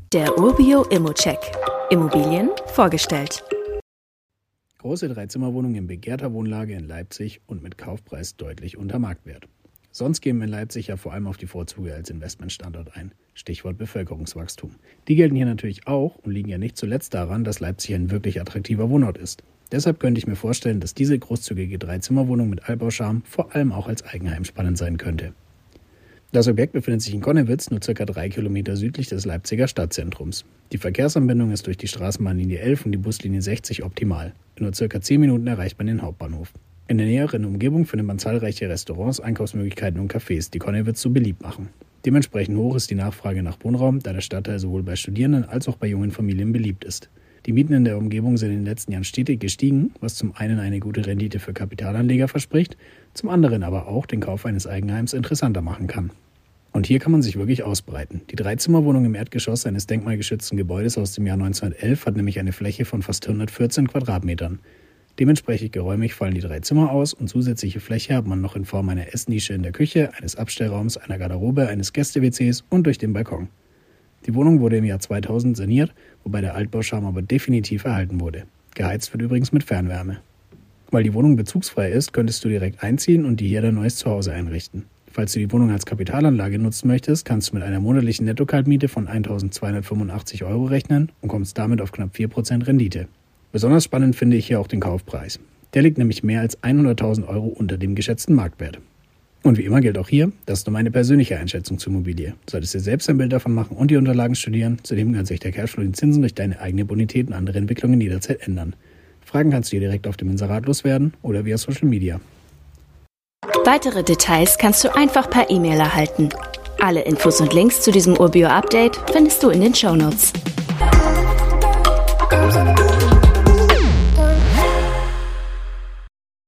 Der Urbio Immocheck. Immobilien vorgestellt. Große Dreizimmerwohnung in begehrter Wohnlage in Leipzig und mit Kaufpreis deutlich unter Marktwert. Sonst gehen wir in Leipzig ja vor allem auf die Vorzüge als Investmentstandort ein. Stichwort Bevölkerungswachstum. Die gelten hier natürlich auch und liegen ja nicht zuletzt daran, dass Leipzig ein wirklich attraktiver Wohnort ist. Deshalb könnte ich mir vorstellen, dass diese großzügige Dreizimmerwohnung mit Altbaucharme vor allem auch als Eigenheim spannend sein könnte. Das Objekt befindet sich in Connewitz, nur ca. 3 Kilometer südlich des Leipziger Stadtzentrums. Die Verkehrsanbindung ist durch die Straßenbahnlinie 11 und die Buslinie 60 optimal. In nur ca. 10 Minuten erreicht man den Hauptbahnhof. In der näheren Umgebung findet man zahlreiche Restaurants, Einkaufsmöglichkeiten und Cafés, die Connewitz so beliebt machen. Dementsprechend hoch ist die Nachfrage nach Wohnraum, da der Stadtteil sowohl bei Studierenden als auch bei jungen Familien beliebt ist. Die Mieten in der Umgebung sind in den letzten Jahren stetig gestiegen, was zum einen eine gute Rendite für Kapitalanleger verspricht, zum anderen aber auch den Kauf eines Eigenheims interessanter machen kann. Und hier kann man sich wirklich ausbreiten. Die Dreizimmerwohnung im Erdgeschoss eines denkmalgeschützten Gebäudes aus dem Jahr 1911 hat nämlich eine Fläche von fast 114 Quadratmetern. Dementsprechend geräumig fallen die 3 Zimmer aus und zusätzliche Fläche hat man noch in Form einer Essnische in der Küche, eines Abstellraums, einer Garderobe, eines Gäste-WCs und durch den Balkon. Die Wohnung wurde im Jahr 2000 saniert, wobei der Altbaucharme aber definitiv erhalten wurde. Geheizt wird übrigens mit Fernwärme. Weil die Wohnung bezugsfrei ist, könntest du direkt einziehen und dir hier dein neues Zuhause einrichten. Falls du die Wohnung als Kapitalanlage nutzen möchtest, kannst du mit einer monatlichen Netto-Kaltmiete von 1.285 € rechnen und kommst damit auf knapp 4% Rendite. Besonders spannend finde ich hier auch den Kaufpreis. Der liegt nämlich mehr als 100.000 € unter dem geschätzten Marktwert. Und wie immer gilt auch hier, das ist nur meine persönliche Einschätzung zur Immobilie. Du solltest dir selbst ein Bild davon machen und die Unterlagen studieren. Zudem kann sich der Cashflow den Zinsen durch deine eigene Bonität und andere Entwicklungen jederzeit ändern. Fragen kannst du dir direkt auf dem Inserat loswerden oder via Social Media. Weitere Details kannst du einfach per E-Mail erhalten. Alle Infos und Links zu diesem Urbio-Update findest du in den Shownotes.